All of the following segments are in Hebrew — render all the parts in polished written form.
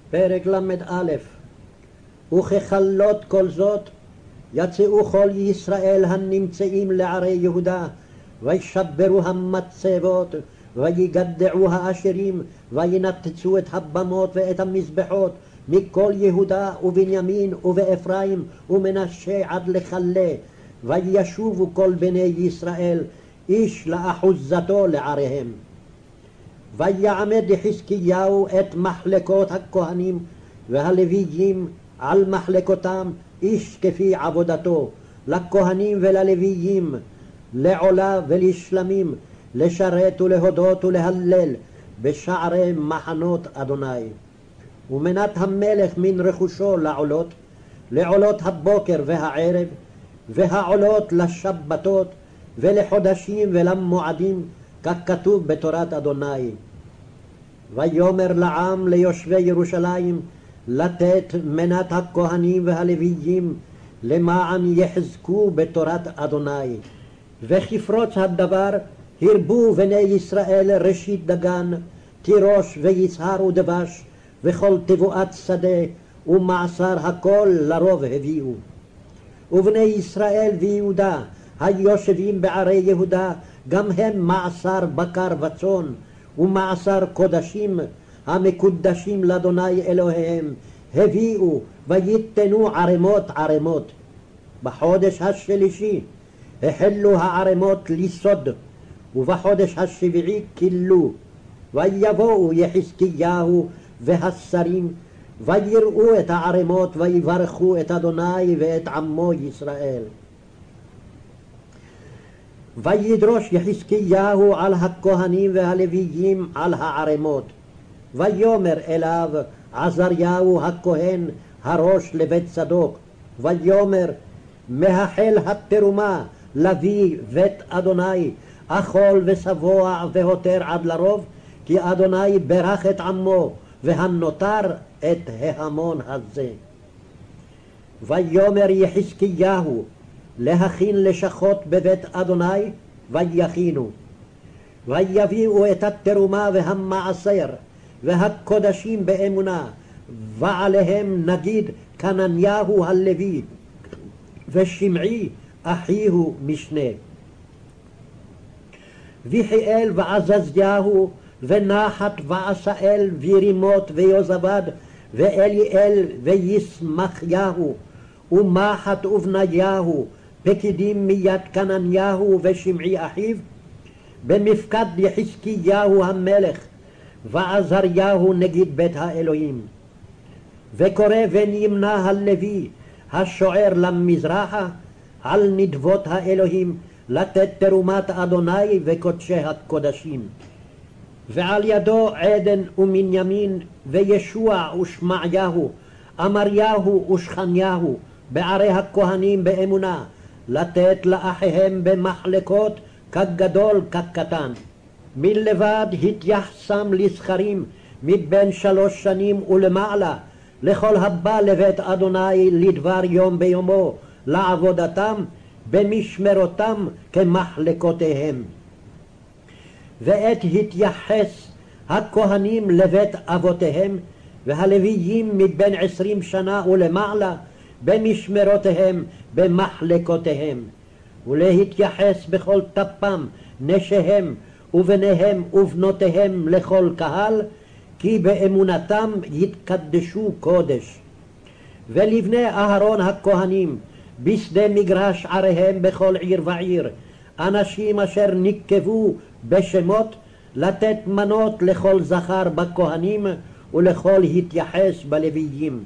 פרק ל"א. וככלות כל זאת יצאו כל ישראל הנמצאים לערי יהודה, וישברו המצבות, ויגדעו האשרים, וינתצו את הבמות ואת המזבחות מכל יהודה ובנימין ובאפרים ומנשה עד לכלה, וישובו כל בני ישראל איש לאחוזתו לעריהם. ויעמד חזקיהו את מחלקות הכהנים והלוויים על מחלקותם, איש כפי עבודתו, לכהנים וללוויים, לעולה ולשלמים, לשרת ולהודות ולהלל בשערי מחנות אדוני. ומנת המלך מן רכושו לעולות הבוקר והערב, והעולות לשבתות ולחודשים ולמועדים, ככתוב בתורת אדוני. ויאמר לעם ליושבי ירושלים לתת מנת הכהנים והלוויים, למען יחזקו בתורת אדוני. וכפרוץ הדבר הרבו בני ישראל ראשית דגן, תירוש ויצהר ודבש, וכל תבואת שדה ומעשר הכל לרוב הביאו. ובני ישראל ויהודה היושבים בערי יהודה, גם הם מעשר בקר וצאן ומעשר קודשים המקודשים לאדוני אלוהיהם הביאו, ויתנו ערמות ערמות. בחודש השלישי החלו הערמות לסוד, ובחודש השביעי כילו. ויבואו יחזקיהו והשרים, ויראו את הערמות, ויברכו את אדוני ואת עמו ישראל. וידרוש יחזקיהו על הכהנים והלוויים על הערמות. ויאמר אליו עזריהו הכהן הראש לבית צדוק, ויאמר מהחל התרומה לביא בית אדוני, אכול ושבוע והותר עד לרוב, כי אדוני ברך את עמו והנותר את ההמון הזה. ויאמר יחזקיהו להכין לשכות בבית אדוני, ויכינו. ויביאו את התרומה והמעשר והקודשים באמונה, ועליהם נגיד כנניהו הלוי ושמעי אחיהו משנה. ויחיאל ועזזיהו ונחת ועשאל וירימות ויוזבד ואליאל וישמחיהו ומחת ובניהו פקידים מיד כנניהו ושמעי אחיו, במפקד יחזקיהו המלך ועזריהו נגיד בית האלוהים. וקורא בן ימנה הלוי השוער למזרחה על נדבות האלוהים לתת תרומת אדוני וקודשי הקודשים. ועל ידו עדן ומנימין וישוע ושמעיהו, אמריהו ושכניהו בערי הכהנים באמונה, לתת לאחיהם במחלקות כגדול כקטן. מלבד התייחסם לזכרים מבין 3 שנים ולמעלה, לכל הבא לבית אדוני לדבר יום ביומו, לעבודתם במשמרותם כמחלקותיהם. ועת התייחס הכהנים לבית אבותיהם, והלוויים מבין 20 שנה ולמעלה במשמרותיהם במחלקותיהם, ולהתייחס בכל טפם נשיהם ובניהם ובנותיהם לכל קהל, כי באמונתם יתקדשו קודש. ולבני אהרון הכהנים בשדה מגרש עריהם בכל עיר ועיר, אנשים אשר נקבו בשמות, לתת מנות לכל זכר בכהנים ולכל התייחס בלוויים.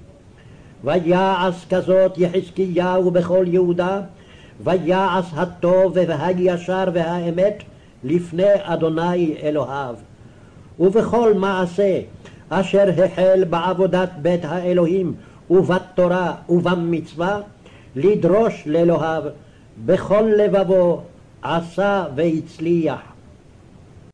ויעש כזאת יחזקיהו בכל יהודה, ויעש הטוב והישר והאמת לפני אדוני אלוהיו. ובכל מעשה אשר החל בעבודת בית האלוהים ובתורה ובמצווה, לדרוש לאלוהיו בכל לבבו עשה והצליח.